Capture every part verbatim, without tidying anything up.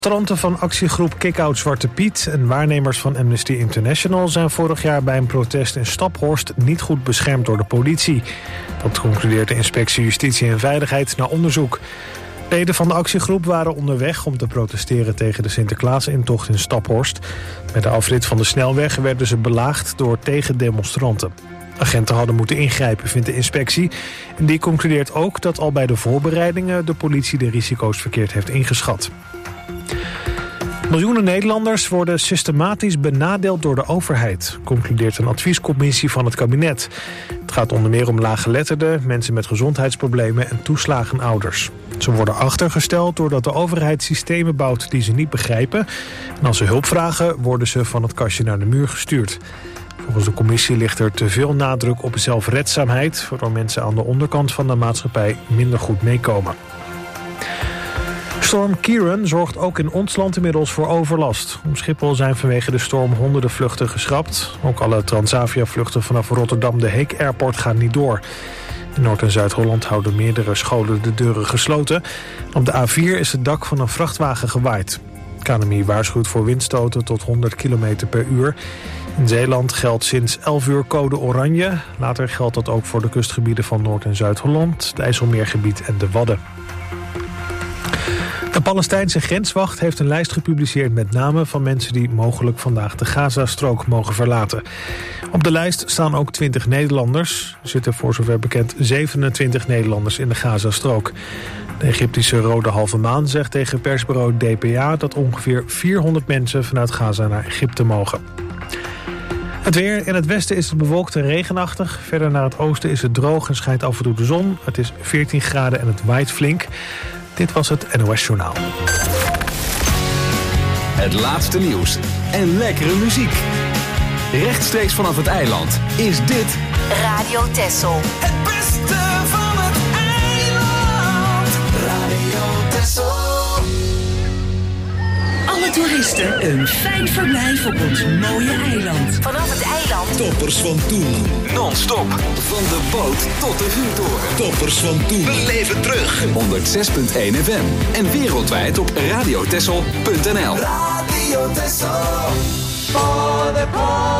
Demonstranten van actiegroep Kick-Out Zwarte Piet en waarnemers van Amnesty International zijn vorig jaar bij een protest in Staphorst niet goed beschermd door de politie. Dat concludeert de Inspectie Justitie en Veiligheid na onderzoek. Leden van de actiegroep waren onderweg om te protesteren tegen de Sinterklaasintocht in Staphorst. Bij de afrit van de snelweg werden ze belaagd door tegendemonstranten. Agenten hadden moeten ingrijpen, vindt de inspectie. En die concludeert ook dat al bij de voorbereidingen de politie de risico's verkeerd heeft ingeschat. Miljoenen Nederlanders worden systematisch benadeeld door de overheid, concludeert een adviescommissie van het kabinet. Het gaat onder meer om laaggeletterden, mensen met gezondheidsproblemen en toeslagenouders. Ze worden achtergesteld doordat de overheid systemen bouwt die ze niet begrijpen. En als ze hulp vragen, worden ze van het kastje naar de muur gestuurd. Volgens de commissie ligt er te veel nadruk op zelfredzaamheid, waardoor mensen aan de onderkant van de maatschappij minder goed meekomen. Storm Ciarán zorgt ook in ons land inmiddels voor overlast. Om Schiphol zijn vanwege de storm honderden vluchten geschrapt. Ook alle Transavia-vluchten vanaf Rotterdam de Heek Airport gaan niet door. In Noord- en Zuid-Holland houden meerdere scholen de deuren gesloten. Op de A vier is het dak van een vrachtwagen gewaaid. K N M I waarschuwt voor windstoten tot honderd kilometer per uur. In Zeeland geldt sinds elf uur code oranje. Later geldt dat ook voor de kustgebieden van Noord- en Zuid-Holland, het IJsselmeergebied en de Wadden. De Palestijnse grenswacht heeft een lijst gepubliceerd met namen van mensen die mogelijk vandaag de Gazastrook mogen verlaten. Op de lijst staan ook twintig Nederlanders. Er zitten voor zover bekend zevenentwintig Nederlanders in de Gazastrook. De Egyptische Rode Halve Maan zegt tegen persbureau D P A dat ongeveer vierhonderd mensen vanuit Gaza naar Egypte mogen. Het weer. In het westen is het bewolkt en regenachtig. Verder naar het oosten is het droog en schijnt af en toe de zon. Het is veertien graden en het waait flink. Dit was het N O S Journaal. Het laatste nieuws en lekkere muziek. Rechtstreeks vanaf het eiland is dit Radio Texel. Het beste van het eiland. Radio Texel. Alle toeristen een fijn verblijf op ons mooie eiland. Vanaf het eiland. Toppers van toen. non-stop van de boot tot de vuurtoren. Toppers van toen. We leven terug. honderdzes punt één F M en wereldwijd op radiotessel punt n l. Radio Texel. For the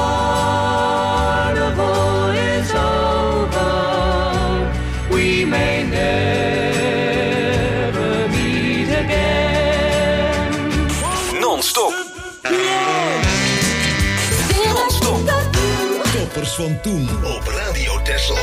carnival is over. We may never meet again. Non-stop. Non-stop. Toppers van toen op Radio Texel.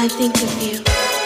I think of you.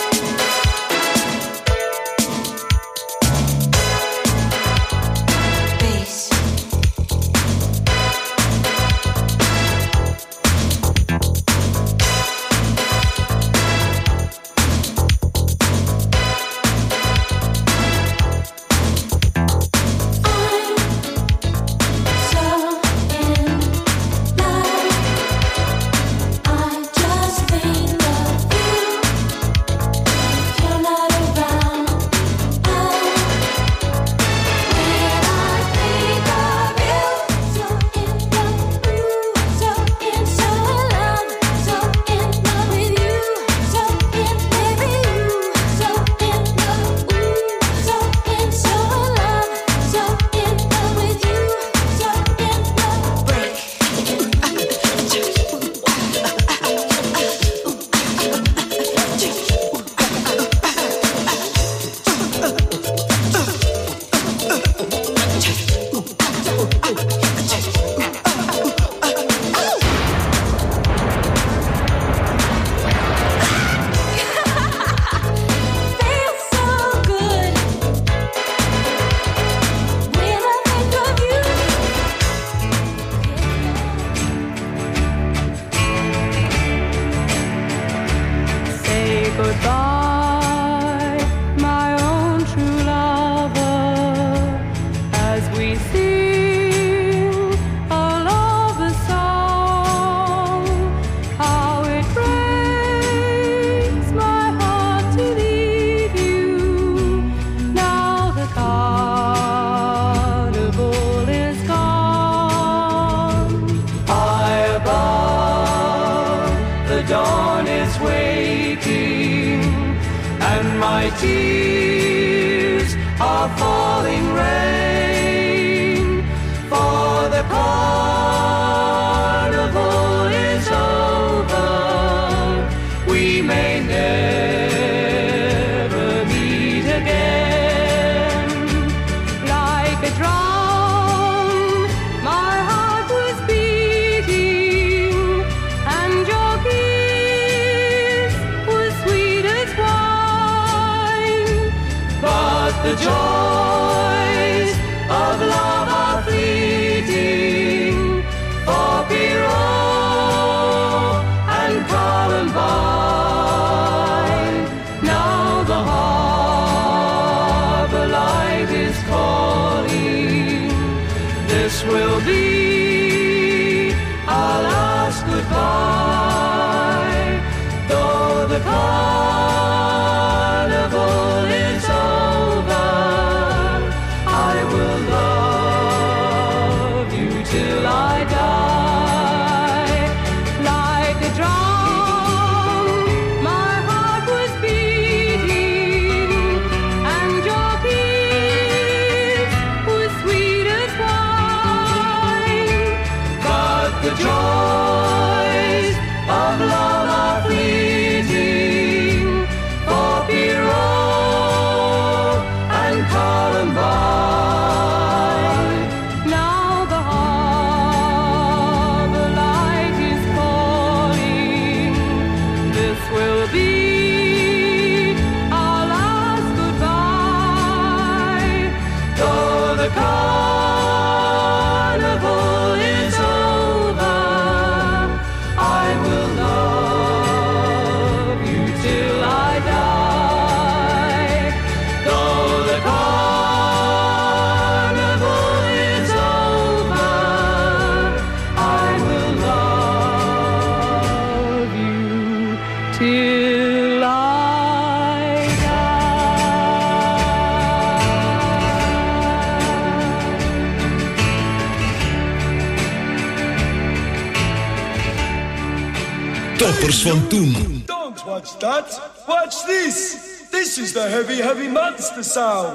Toppers van toen. Don't watch that. Watch this. This is the heavy, heavy monster sound.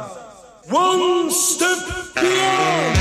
One step beyond.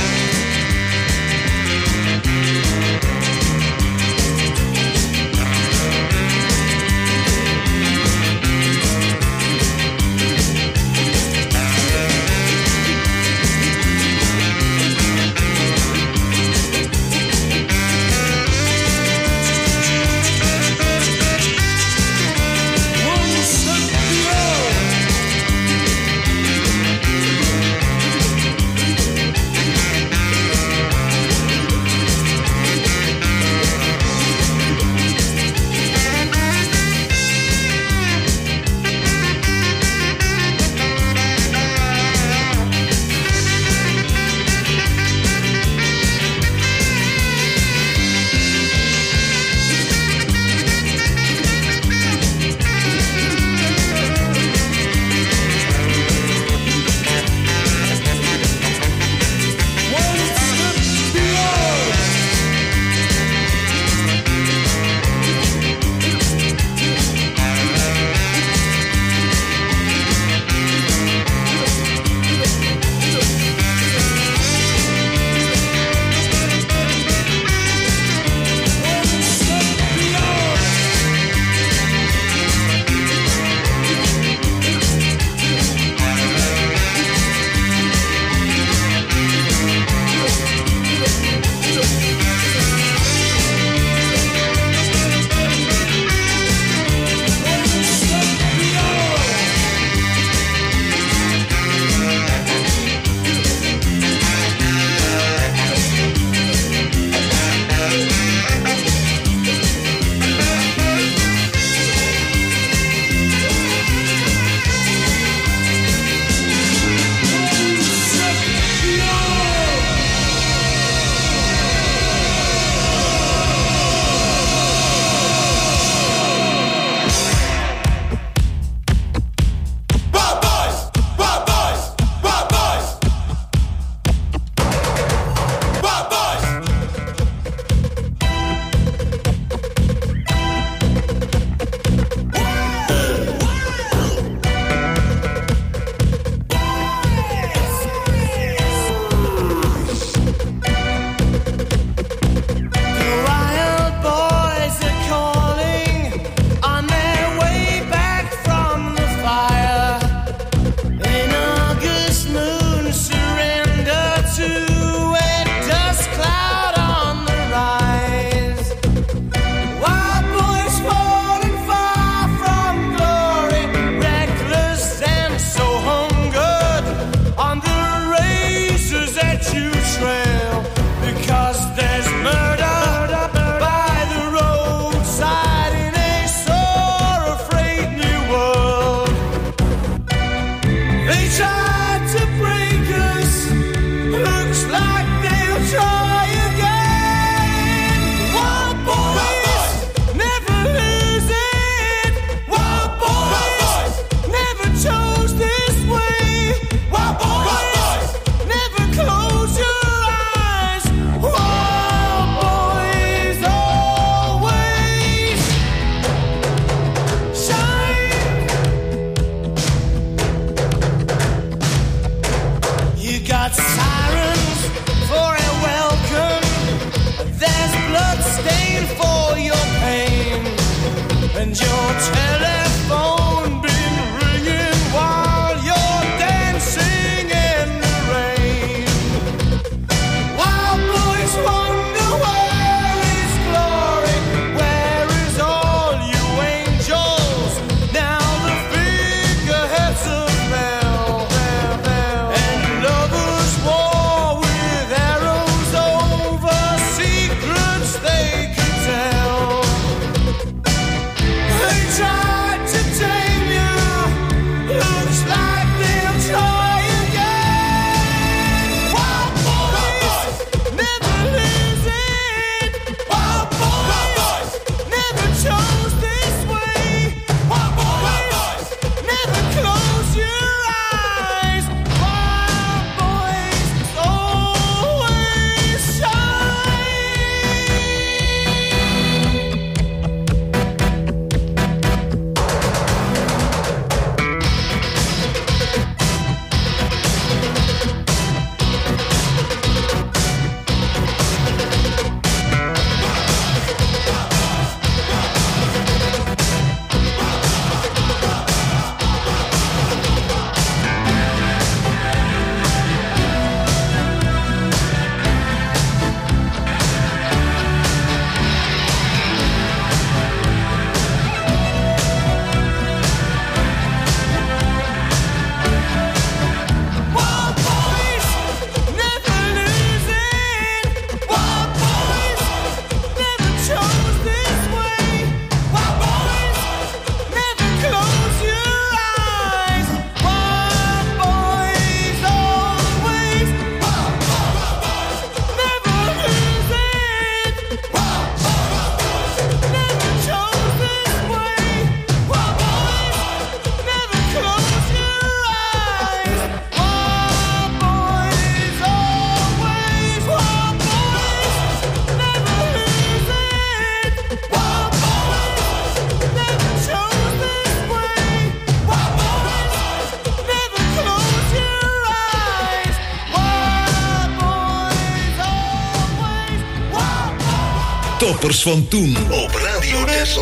Toppers van toen op Radio Texel.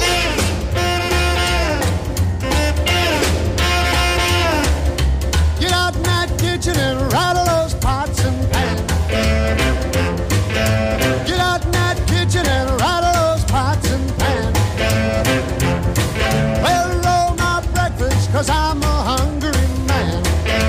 Get out in that kitchen and rattle those pots and pans. Get out in that kitchen and rattle those pots and pans. Well, roll my breakfast, cause I'm a hungry man.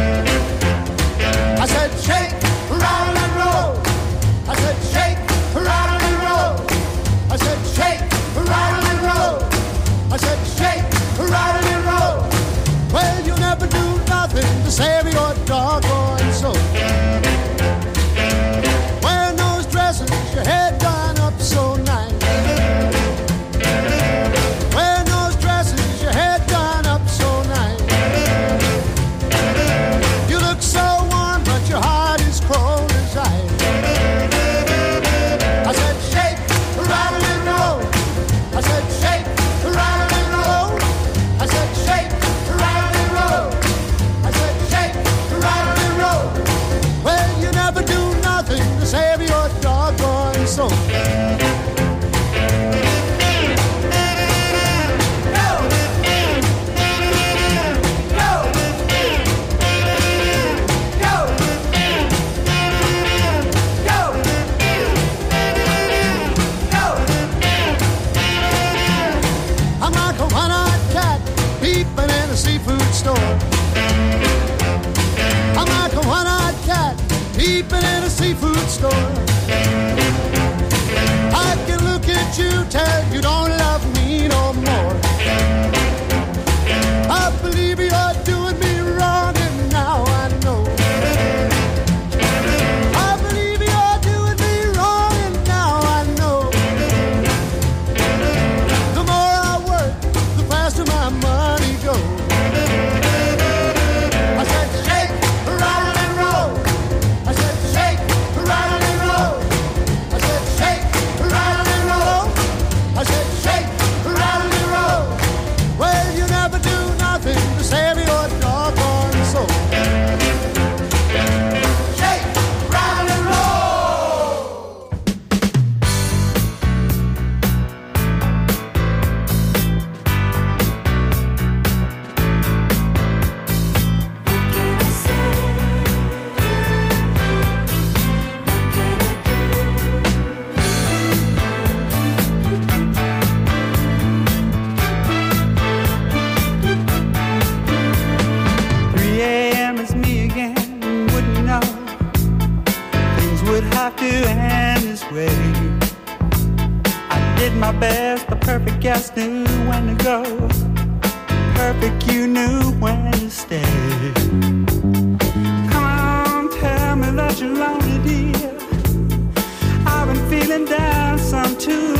I said shake, rattle and roll. I said shake, rattle and roll. I said shake, rattle and roll. I said shake, rattle and roll. Well, you never do nothing to save your doggone soul. Wearing those dresses, your head done up so nice. Wearing those dresses, your head done up so nice. You look so warm, but your heart is cold as ice. I said shake, rattle and roll. I said shake, rattle and roll. I said shake, rattle and roll. I said shake, rattle and roll. Well, you never do nothing to save your doggone soul. I'm like a one-eyed cat peeping in a seafood store. I'm like a one-eyed cat peeping in a seafood store. I can look at you, tell you don't love me no more. I believe you're doing me wrong, and now I know. I believe you're doing me wrong, and now I know. The more I work, the faster my money goes. I said shake, rattle and roll. I said shake, rattle and roll. I said shake, rattle and roll. I said shake, rattle and roll. Well, you never do nothing to save your doggone soul. Shake, rattle and roll. three a.m. is me again, wouldn't know things would have to end this way. I did my best, the perfect guest knew when to go. Perfect, you knew when to stay. Come on, tell me that you're lonely, dear. I've been feeling down some too.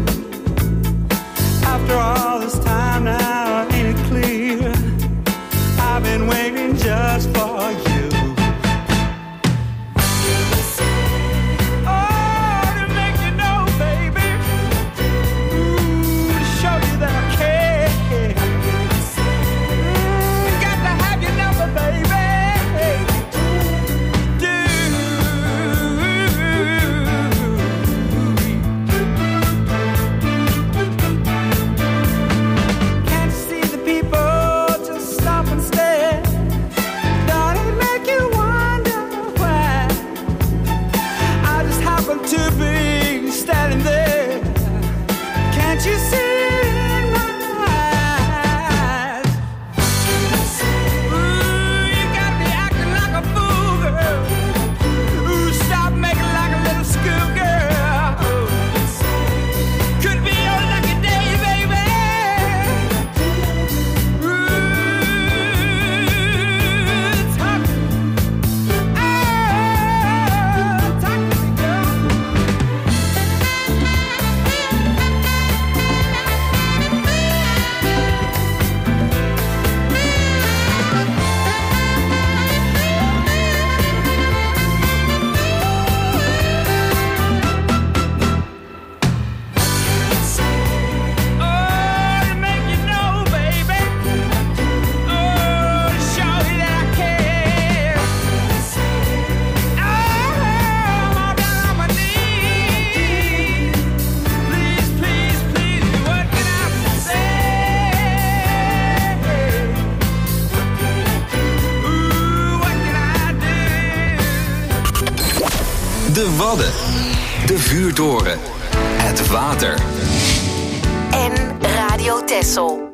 After all this time now, ain't it clear? I've been waiting just for you. Oh, to make you know, baby. Ooh, to show you that I care. Mm, got to have your number, baby. Do. Can't you De Wadden. De Vuurtoren. Het water. En Radio Texel.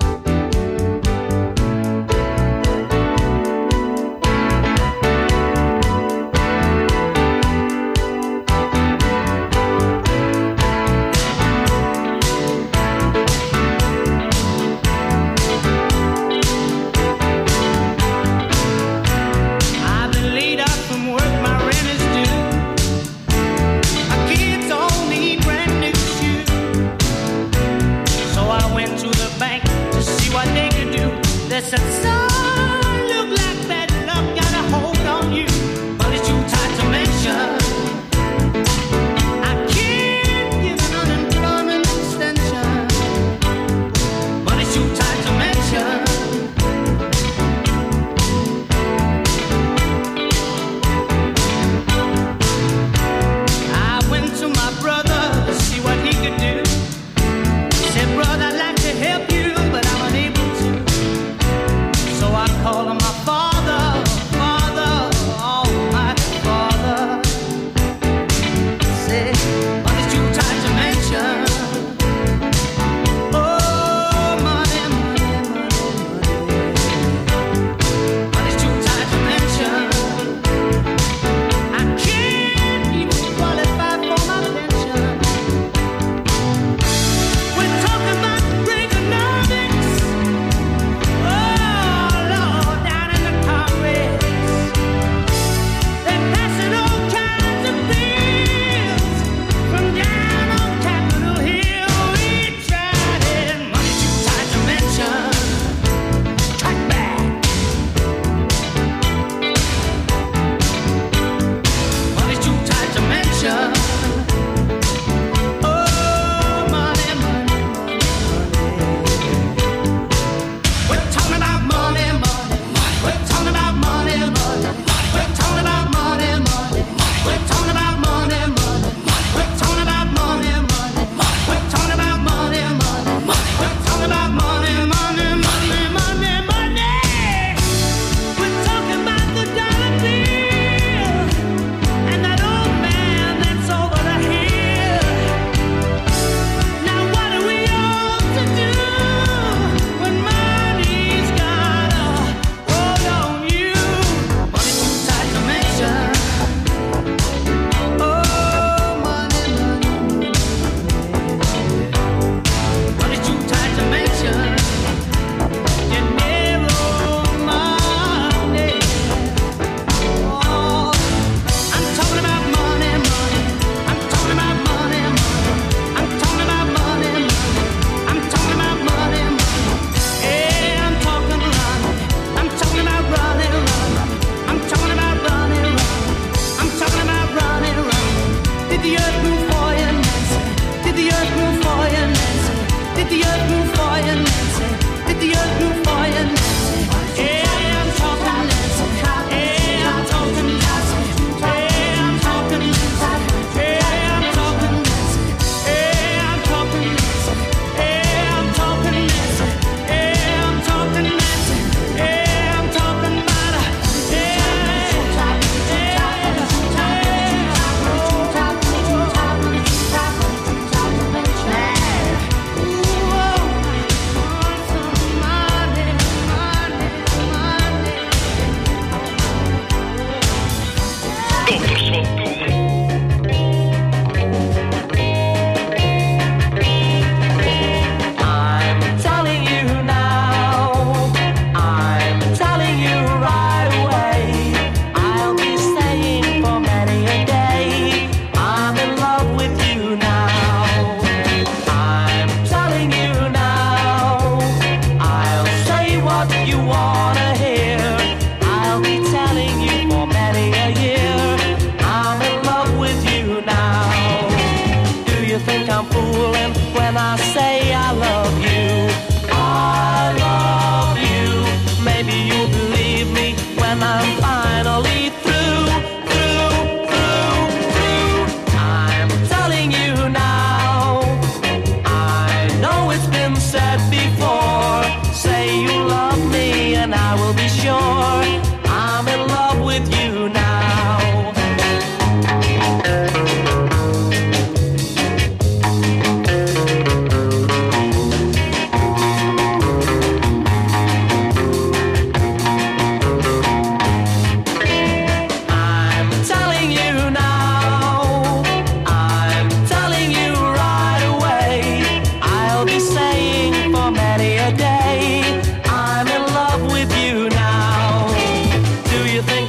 sure I'm in love with you now.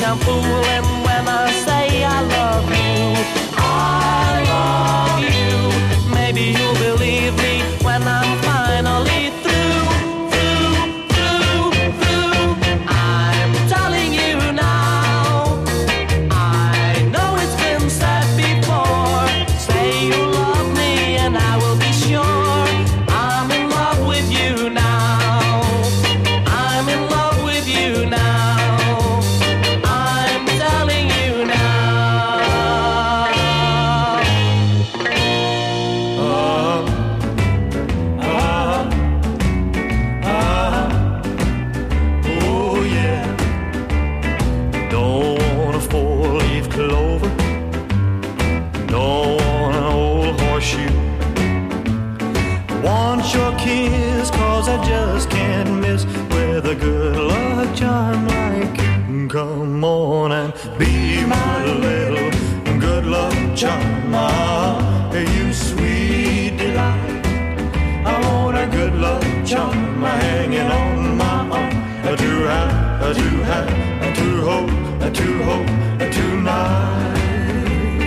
I'm fooling when I say I love you. I love you. Maybe you'll believe me when I'm finally through, through, through, through. I'm telling you now. I know it's been said before. Say you love me and I will be sure. I'm in love with you now. I'm in love with you now. I'm telling you now. Ah, ah, ah, oh yeah. Don't want a four-leaf clover. Don't want an old horseshoe. Want your kiss, cause I just can't miss with a good luck charm like you. Come on and be my little good luck charm. Ah, you sweet delight. I want a good luck charm hanging on my arm. To have, to have, to hold, to hold tonight.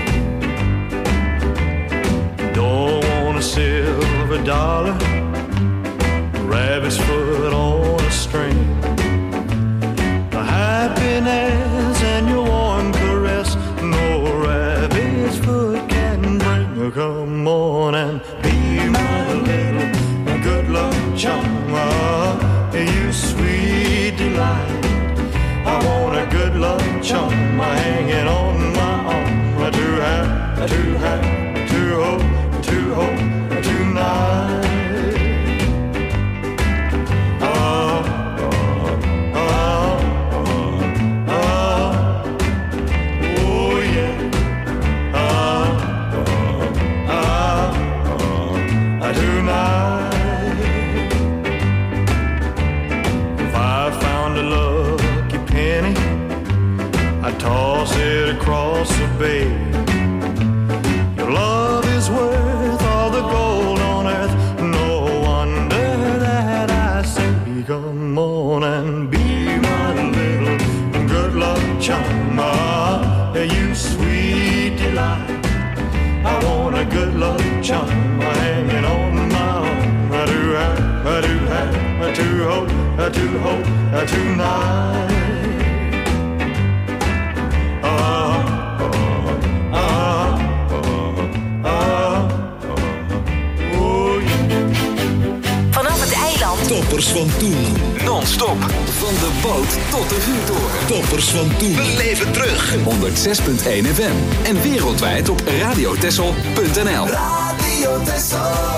Don't want a silver dollar, rabbit's foot on a string. The happiness and your warm caress, no rabbit's foot can bring. Come on and be my little good luck charm. Ah, you sweet delight. I want a good luck charm hanging on my arm. To have, to have, to hold, to hold tonight. Ah, ah, ah, ah, oh yeah. Ah, ah, ah, tonight. If I found a lucky penny, I'd toss it across the bay. Your love is worth all the gold on earth. No wonder that I say, come on and be my little good luck charm. Ah, you sweet delight. I want a good luck charm hanging on my arm. I do have, I do have, to hold, to hold tonight. Ah, ah, ah, ah, oh yeah. Vanaf het eiland. Toppers van toen. Non-stop. Van de boot tot de vuurtoren. Toppers van toen. Beleef het terug. honderd zes komma één F M. En wereldwijd op radiotessel punt n l. Radio Tessel.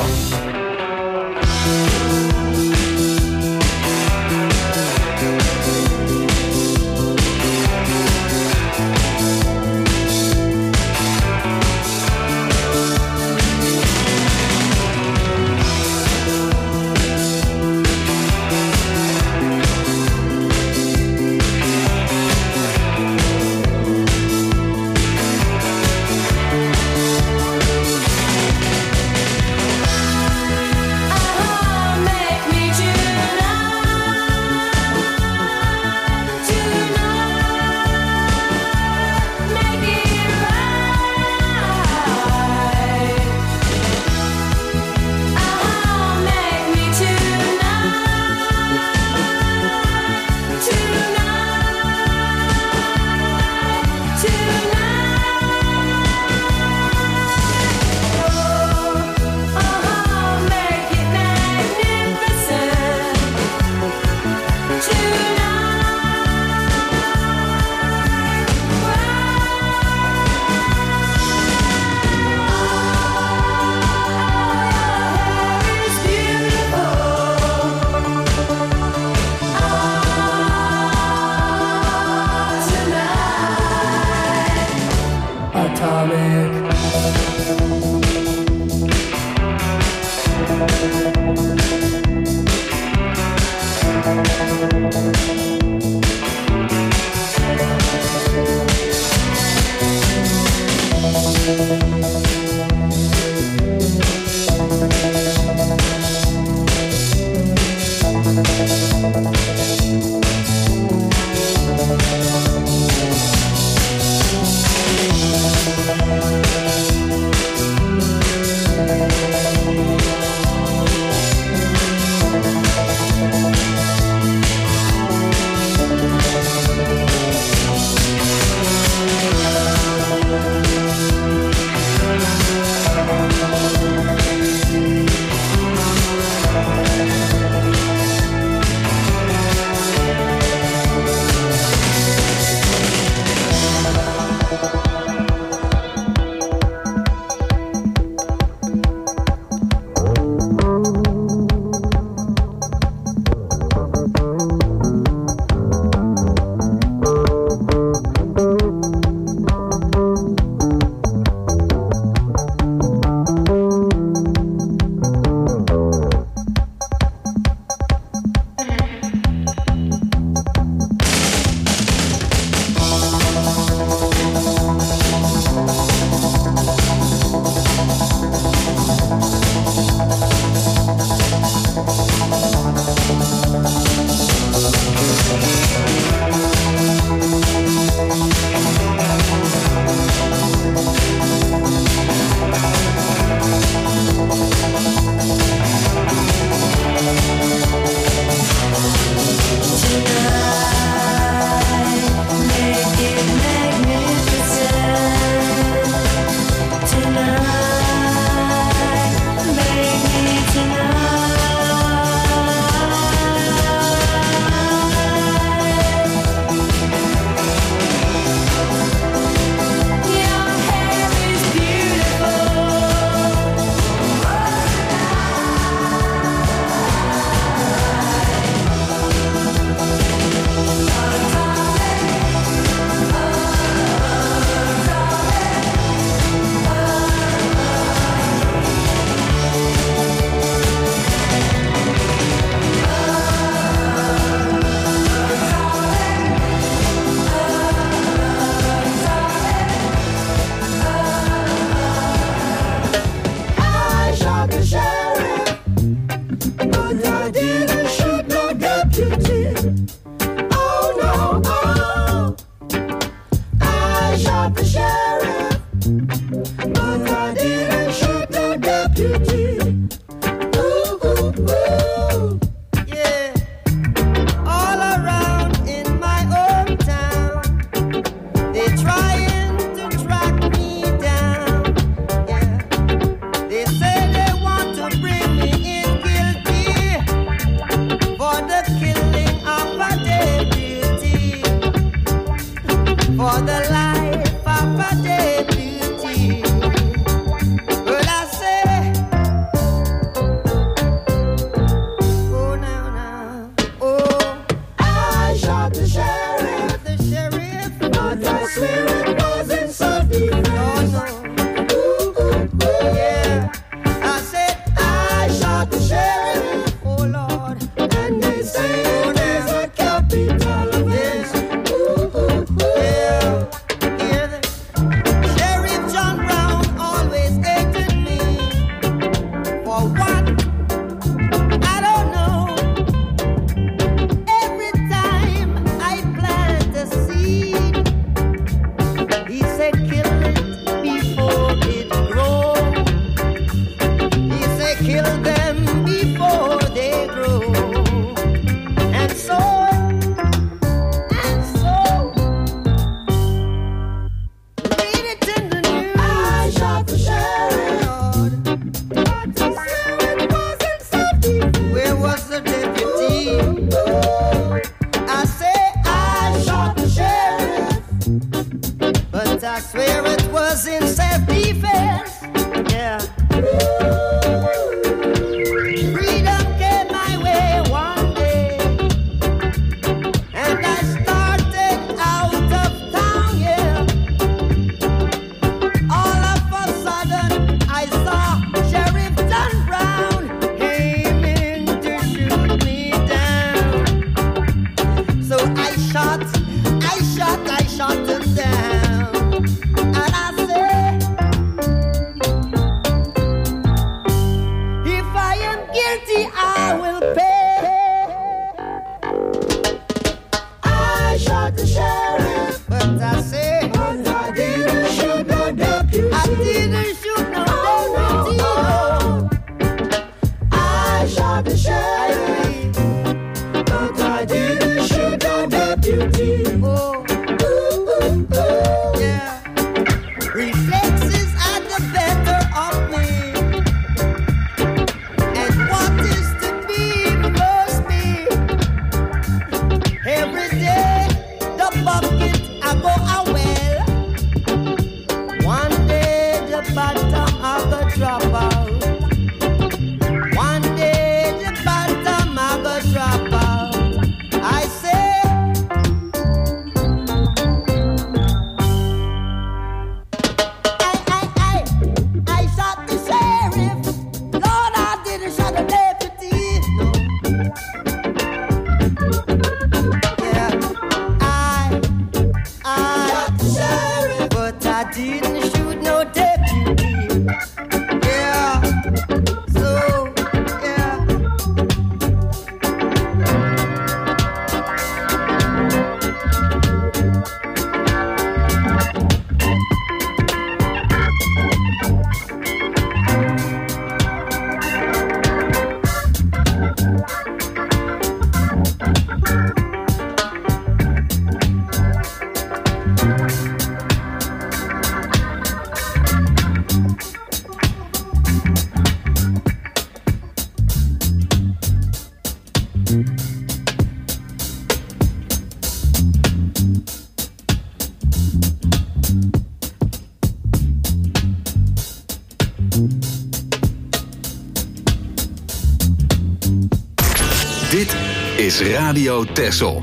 Dit is Radio Texel.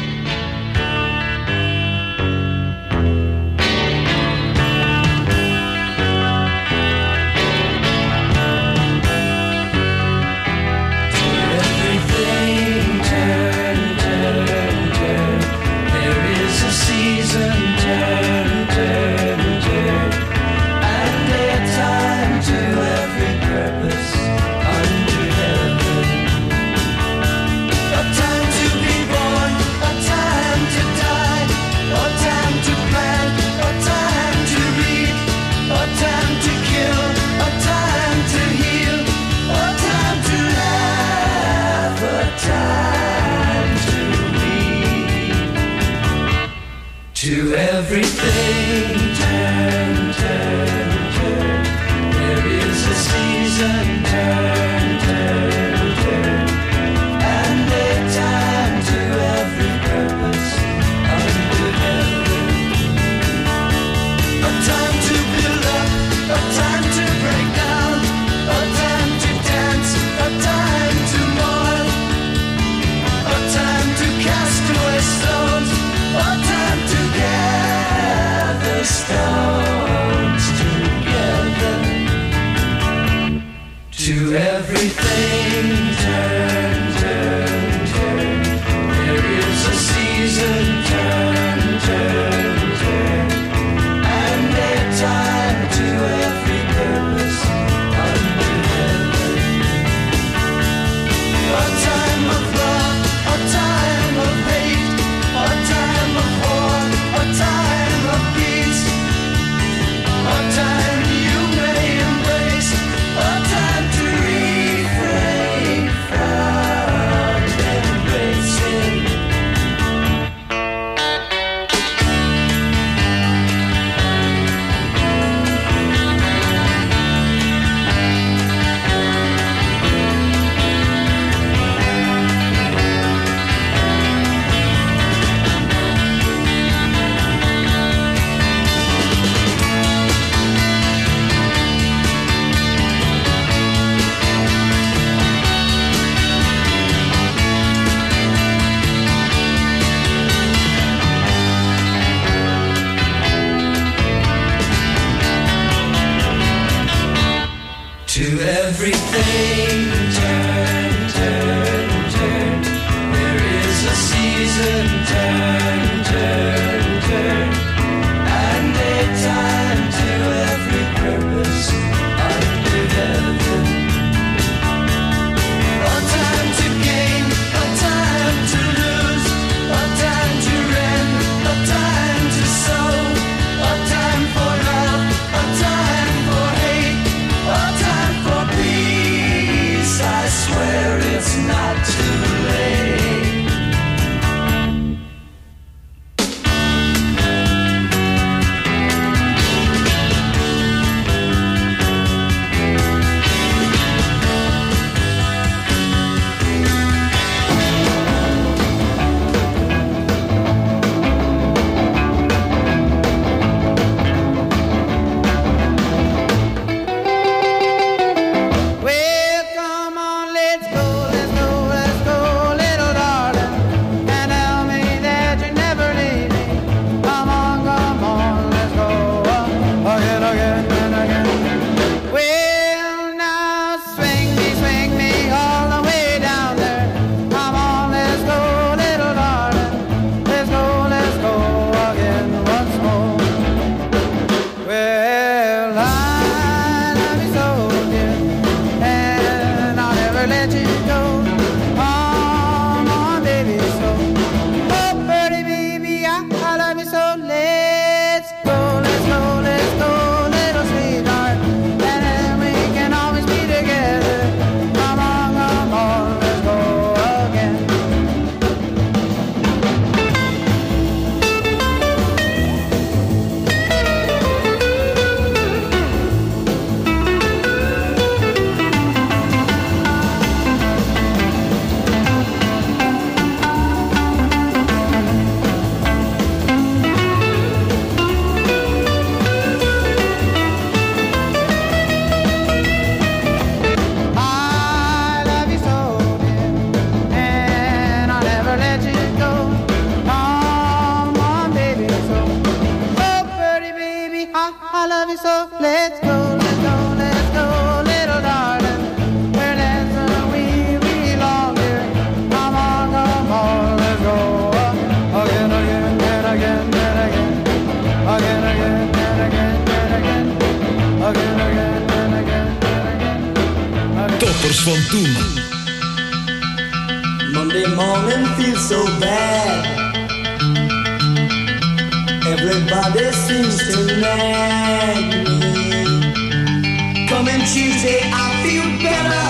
To everything, turn, turn, turn. There is a season, turn, turn, turn. And a time to every purpose under heaven. A time to build up, a time to break down, a time to dance, a time to mourn, a time to cast away stones, a time to gather stones. body, so let's go, let's go, let's go, little darling. Where dancing we belong here. Come on, come on, let's go. Again, again, and again, and again. Again, again, and again, and again. Again, again, and again, and again. Toppers van toen. Monday morning feels so bad. Everybody seems to nag me. Coming Tuesday, I feel better.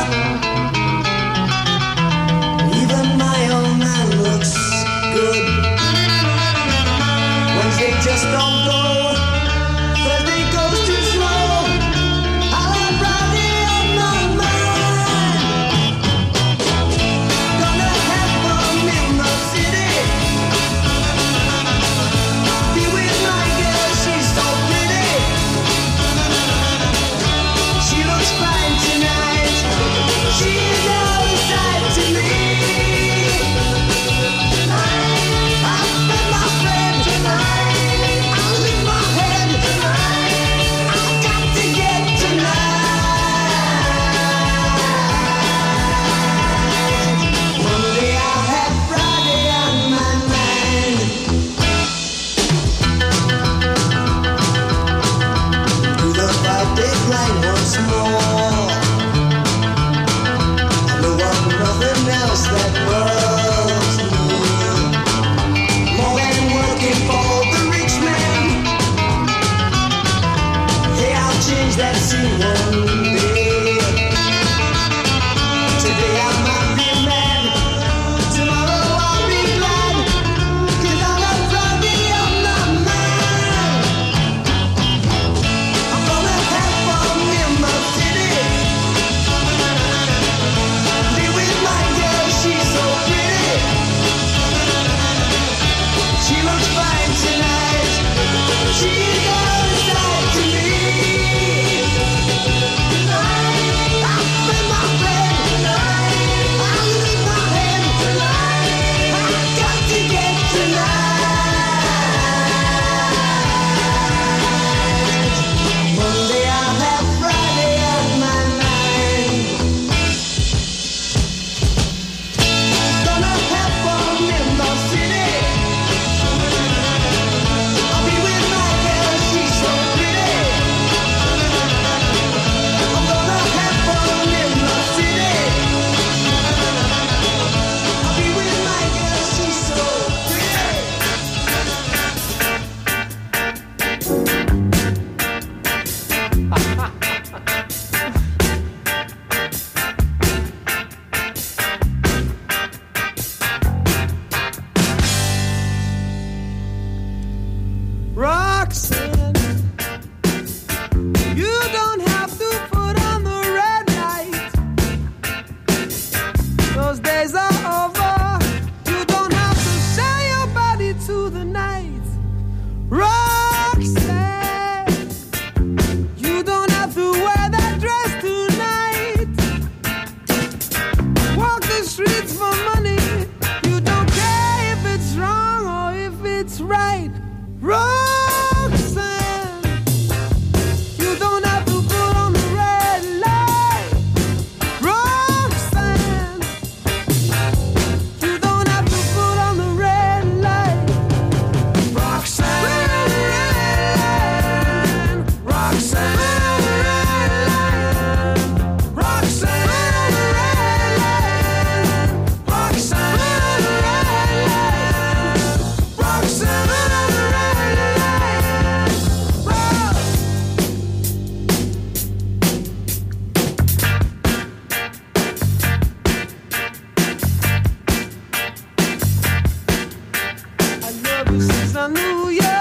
Even my own man looks good. Wednesday just don't go. Thursday goes too slow. I'll have Friday on my mind. Gonna have fun in the city. Be with my girl, she's so pretty. She looks fine tonight. She's all inside to me. I'll spend my friend tonight. I'll leave my head tonight. I've got to get tonight. Monday I'll have Friday on my mind. Do the five-day grind once more. I know of nothing else that loves me. More than working for the rich man. Hey, I'll change that scene one day. Today I might be mad. Tomorrow I'll be glad. 'Cause I'll have Friday on my mind. I'm gonna have fun in my city. Be with my girl, she's so pretty. She looks fine tonight. She's all inside to me. Tonight, I'll spend my friend tonight. I'll lose my head tonight. I've got to get tonight. Monday I'll have Friday on my mind. Gonna have fun in the city. I'll be with my girl, she's so pretty. I'm gonna have fun in the city. I'll be with my girl, she's so pretty. Roxanne, you don't have to put on the red light. Those days are over. You don't have to sell your body to the night. Roxanne, you don't have to wear that dress tonight. Walk the streets for money. You don't care if it's wrong or if it's right. Roxanne, you don't have to put on the red light. Roxanne, you don't have to put on the red light. Roxanne, Roxanne, Roxanne, Roxanne, Roxanne, Roxanne. I love you since I knew you.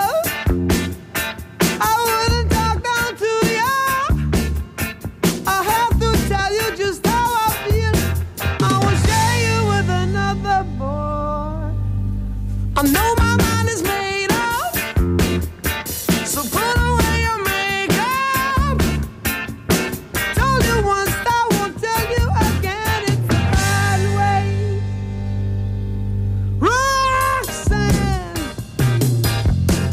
I wouldn't talk down to you. I have to tell you just how I feel. I will share you with another boy. I know my mind is made up, so put away your makeup. Told you once, I won't tell you again. It's the bad way. Roxanne,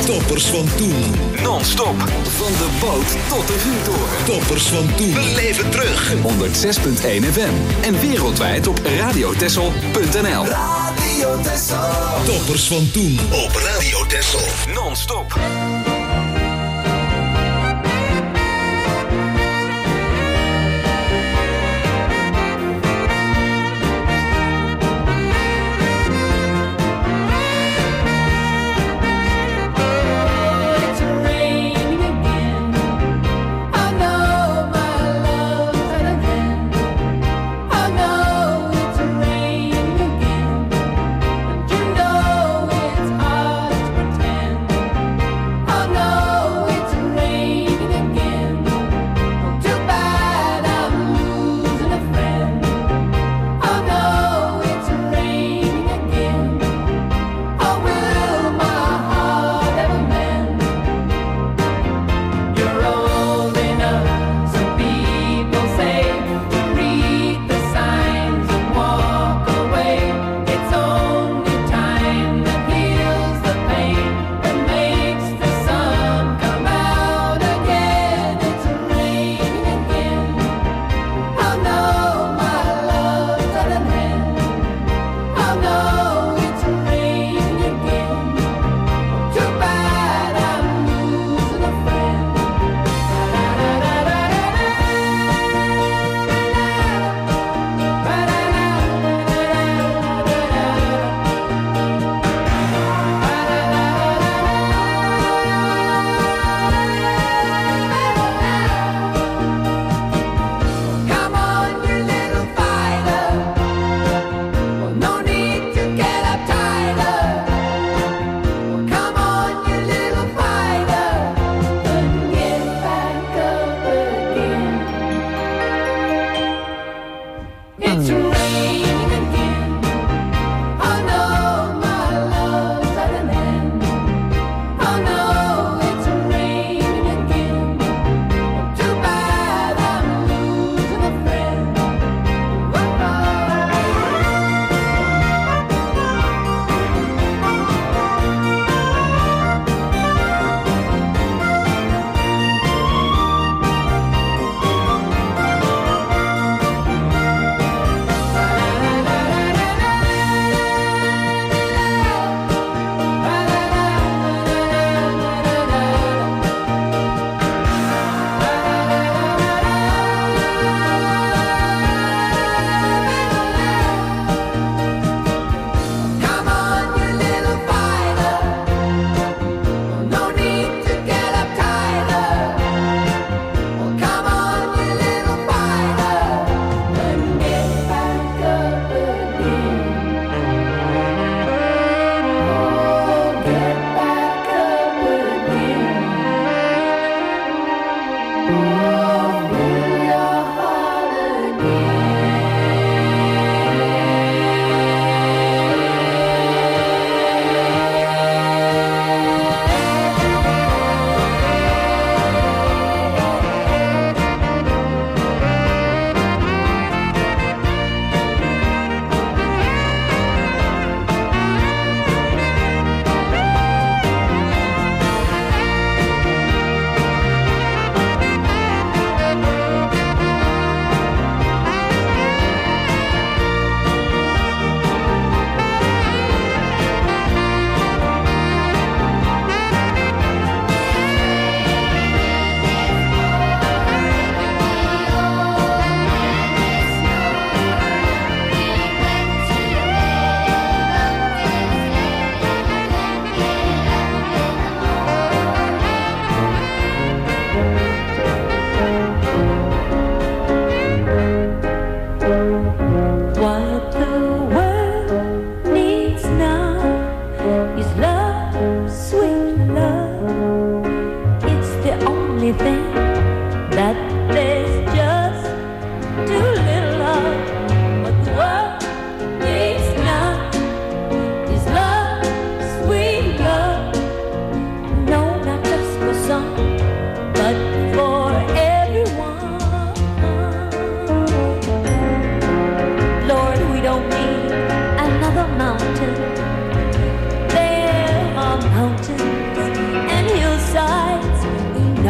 Toppers van toen. Non-stop. Van de boot tot de vuurtoren. Toppers van toen. Beleef het terug. honderdzes komma één F M. En wereldwijd op radiotessel punt n l. Radio Texel. Toppers van toen op Radio Texel. Non-stop. I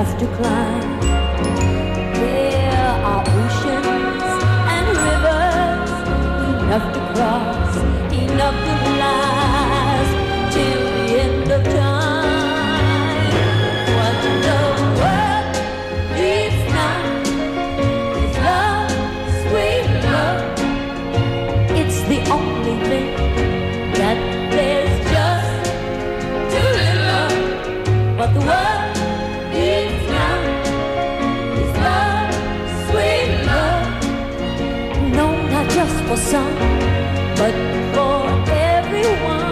enough to climb. There are oceans and rivers enough to cross, enough to last till the end of time. What the world needs now is love, sweet love. It's the only thing that there's just too little. What the world needs now is love, sweet love. No, not just for some, but for everyone.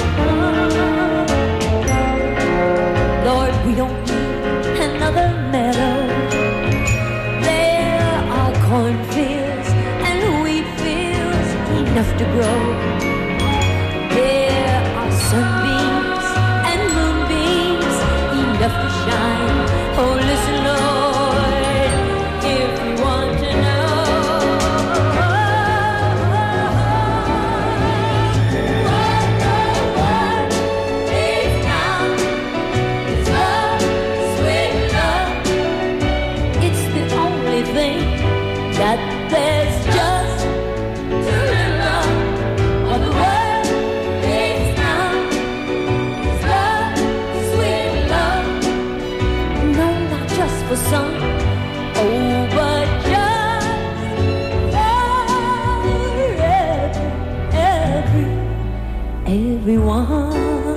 Lord, we don't need another meadow. There are cornfields and wheat fields enough to grow. There are sunbeams and moonbeams enough to shine. Oh, listen, Lord, if you want to know what the world needs now is love, sweet love. It's the only thing that there's just too little. What the world needs now is love, sweet love. No, not just for some, oh, but just for every, every, everyone.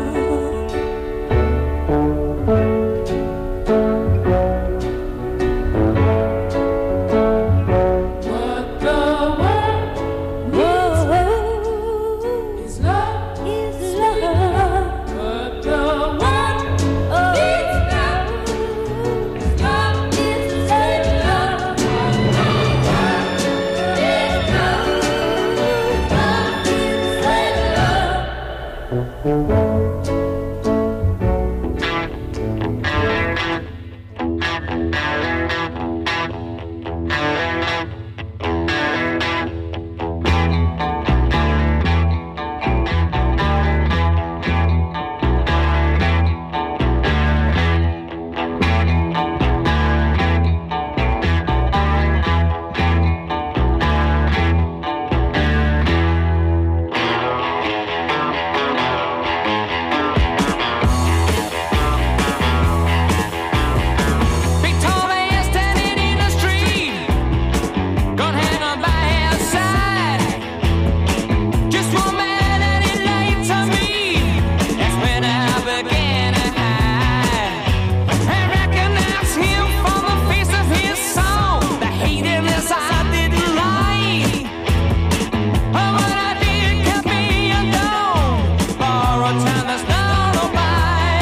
What the world needs is love, is love. What the world needs now is love, is love. Is love, is love. Big tall man standing in the street, gun hang on by his side. Just one man and he laid to me. That's when I began to hide. I recognized him from the face of his soul. The hate in his eye didn't lie. But what I did kept me alone for a time that's not on by.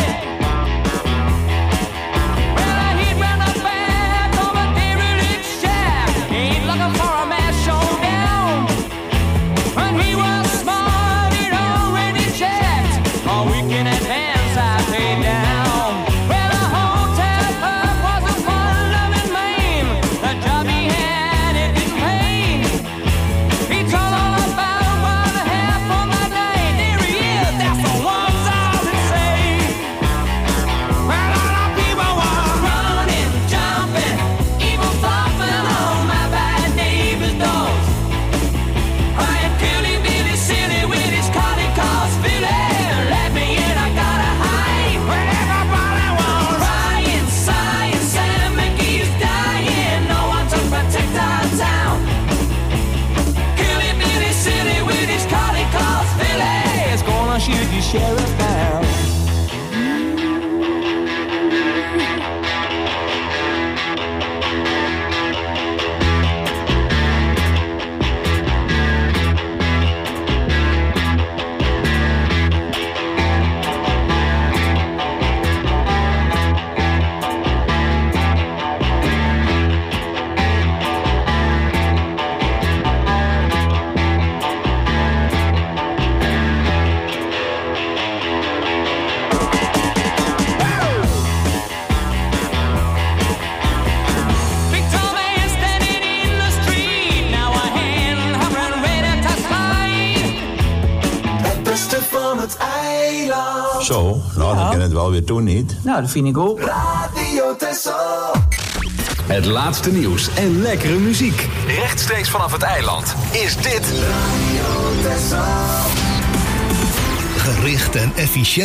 Well, he'd run a back of a derelict shack. Ain't looking for a mass showdown. When he was smart, he'd already checked. All week in advance, I paid down. Well, the hotel club wasn't for loving man. The job he had, it didn't pay. He told all about one half of my day. There he is, that's the ones I would say. Well, all the people were running, jumping, even flopping on my bad neighbor's doors. Crying, Billy, Billy, silly with his collie calls Billy. Let me in, I gotta hide. Well, everybody was crying, sighing, Sam McGee's dying. No one to protect our town. Billy, Billy, silly with his collie calls Billy. It's gonna shoot the sheriff down. Big tall man standing in the street. Now a hand hovering ready to slide. Het beste van het eiland. Zo, nou dan kan het wel weer doen niet. Nou, dat vind ik ook. Radio Radio Texel. Het laatste nieuws en lekkere muziek. Rechtstreeks vanaf het eiland is dit Radio Texel. Gericht en efficiënt.